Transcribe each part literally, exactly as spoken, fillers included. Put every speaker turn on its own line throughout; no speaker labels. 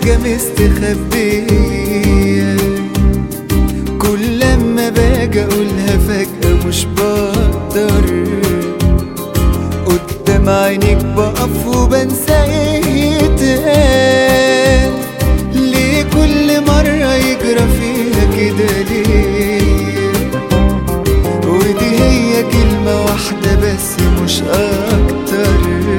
حاجة مستخبية، كل لما باجي اقولها فجأة مش بقدر، قدام عينيك بقف وبنسى ايه يتقال. ليه كل مرة يجرى فيها كده ليه؟ ودي هي كلمة واحدة بس مش اكتر،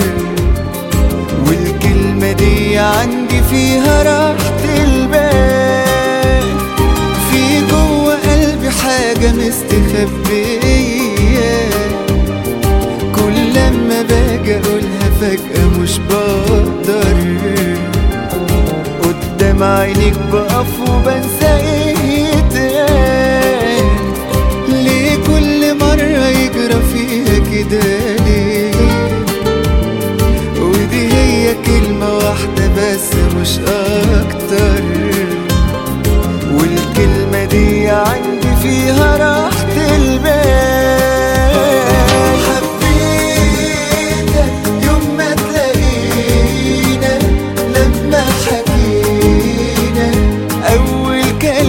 والكلمة دي عندي فيها راحة البال. في جوه قلبي حاجة مستخبية، كل لما باجي اقولها فجأة مش بقدر، قدام عينيك بقف وبنسى ايه يتقال. ليه كل مرة يجرى فيها كده ليه؟ ودي هي كلمة واحدة بس مش اكتر، والكلمة دي عندي فيها راحة البال. حبيتك يوم ما تلاقينا، لما حكينا أول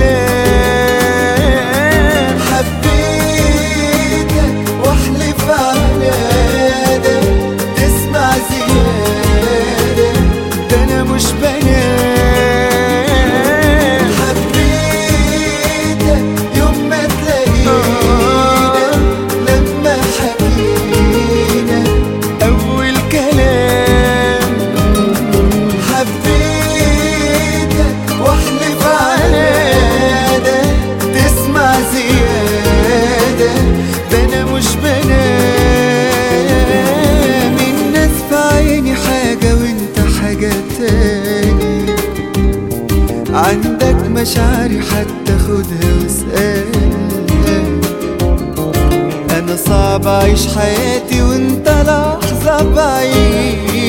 كلام. حبيتك واحلف على ده، تسمع زيادة ده أنا مش بنام. حبيتك يوم ما تلاقينا، لما حكينا أول كلام. حبيتك واحلف على ده، تسمع زيادة ده أنا مش بنام. الناس في عيني حاجة وانت حاجة تاني، عندك مشاعري حتى خدها واسألها. أنا صعب أعيش حياتي وانت لحظة بعيد،